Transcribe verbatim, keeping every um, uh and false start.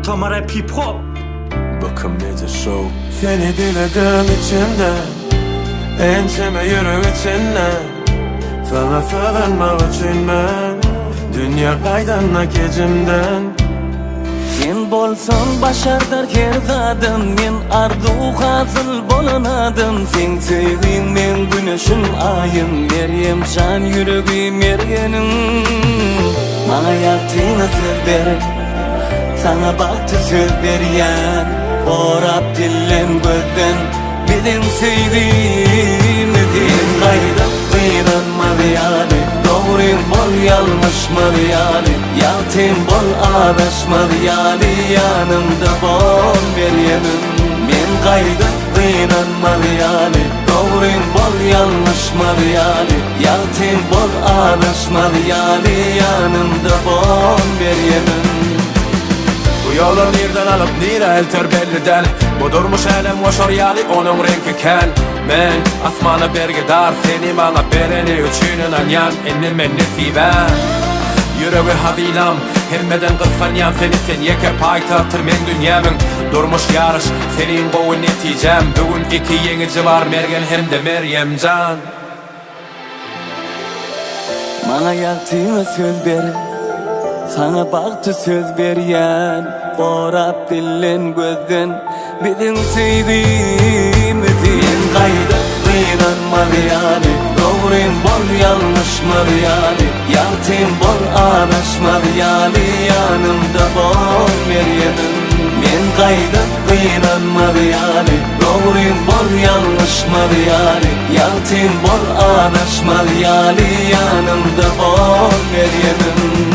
Tamara hip hop. Bakım Media Show. Seni diledim içimden, ençeme yürü içinden. Sana sığınmak için ben dünya kaydanla gecimden. Sen bolsan başardar her zadın, men ardu hazıl bolanadım. Sen sevdiğin men güneşim ayım, Meryem can yüreğim Meryem'im. Bana yaptığını söz ver, sana baktı söz beryen. Orap dillen gözden, bilin sevdiğimi din. Kayda kıynanmadı yani, doğruyum bol yanlışmadı yani. Yaltım bol adaşmadı yani, yanımda bol Meryem'im. Men kayda kıynanmadı yani, doğruyum bol yanlışmadı yani. Yaltım bol adaşmadı yani, yanımda bol Meryem'im. Bu yolu nereden alıp nire elter belli del. Bu durmuş elem hoşor yani onun rengi ken. Men asmanı bergedar, seni bana bereni üçünün anyan. Ennim en nesiben yüreği havilam, hemmeden kıskanyan. Seni sen yeke paytahtır men dünyamın. Durmuş yarış senin boğun neticem. Bugün iki yenici var, Mergen hem de Meryem can. Bana yaptığını söz ver, sana baktı söz beryen. Korap dillen gözden, bilin sevdiğimizi. Men kayda kıynanmadı yani, doğruyum bol yanlışmadı yani. Yaltım bol adaşmadı yani, yanımda bol Meryem'im. Men kayda kıynanmadı yani, doğruyum bol yanlışmadı yani. Yaltım bol adaşmadı yani, yanımda bol Meryem'im.